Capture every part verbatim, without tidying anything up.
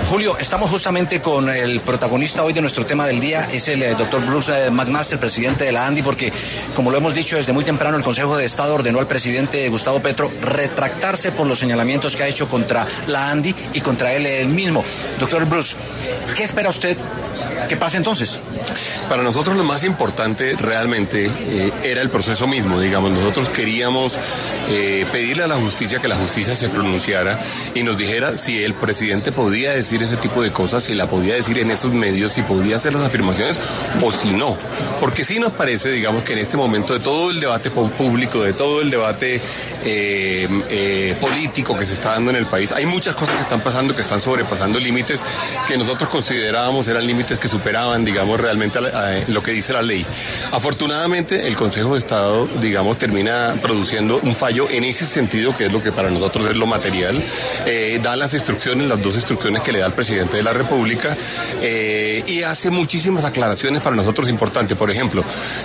Julio, estamos justamente con el protagonista hoy de nuestro tema del día, es el eh, doctor Bruce eh, McMaster, presidente de la ANDI, porque, como lo hemos dicho desde muy temprano, el Consejo de Estado ordenó al presidente Gustavo Petro retractarse por los señalamientos que ha hecho contra la ANDI y contra él, él mismo. Doctor Bruce, ¿qué espera usted que pase entonces? Para nosotros lo más importante realmente eh, era el proceso mismo, digamos. Nosotros queríamos eh, pedirle a la justicia que la justicia se pronunciara y nos dijera si el presidente podía decir ese tipo de cosas, si la podía decir en esos medios, si podía hacer las afirmaciones o si no. Porque sí nos parece, digamos, que en este momento de todo el debate público, de todo el debate eh, eh, político que se está dando en el país, hay muchas cosas que están pasando, que están sobrepasando límites que nosotros considerábamos eran límites que superaban, digamos, realmente a la, a lo que dice la ley. Afortunadamente, el Consejo de Estado, digamos, termina produciendo un fallo en ese sentido, que es lo que para nosotros es lo material. Eh, da las instrucciones, las dos instrucciones que le da el presidente de la República, eh, y hace muchísimas aclaraciones para nosotros importantes. Por ejemplo,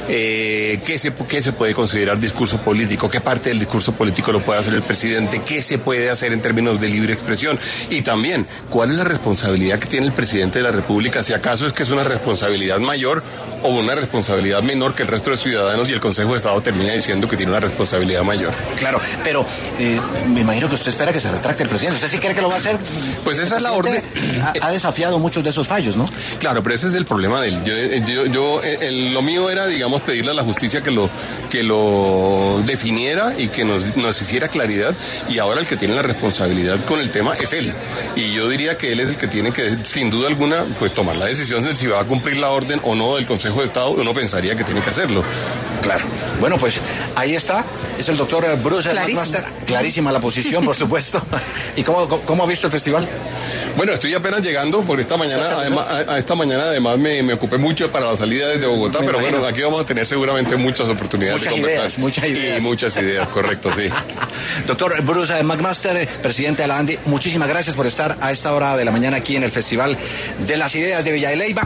eh, ¿qué se, qué se puede considerar discurso político? ¿Qué parte del discurso político lo puede hacer el presidente? ¿Qué se puede hacer en términos de libre expresión? Y también, ¿cuál es la responsabilidad que tiene el presidente de la República? Si acaso es que es una responsabilidad mayor o una responsabilidad menor que el resto de ciudadanos, y el Consejo de Estado termina diciendo que tiene una responsabilidad mayor. Claro, pero eh, me imagino que usted espera que se retracte el presidente. ¿Usted sí cree que lo va a hacer? Pues esa es la orden. Ha, ha desafiado muchos de esos fallos, ¿no? Claro, pero ese es el problema de él. Yo, yo, yo el, lo mío era, digamos, pedirle a la justicia que lo, que lo definiera y que nos, nos hiciera claridad, y ahora el que tiene la responsabilidad con el tema es él. Y yo diría que él es el que tiene que, sin duda alguna, pues tomar la decisión de si va a cumplir la orden o no del Consejo de Estado. Uno pensaría que tiene que hacerlo. Claro. Bueno, pues ahí está. Es el doctor Bruce McMaster. Clarísima la posición, por supuesto. ¿Y cómo, cómo ha visto el festival? Bueno, estoy apenas llegando, porque esta mañana, además, a, a esta mañana además me, me ocupé mucho para la salida desde Bogotá, me pero imagino. Bueno, aquí vamos a tener seguramente muchas oportunidades muchas de conversar. Ideas, muchas ideas. Y muchas ideas, correcto, sí. Doctor Bruce McMaster, presidente de la ANDI, muchísimas gracias por estar a esta hora de la mañana aquí en el Festival de las Ideas de Villa de Leyva.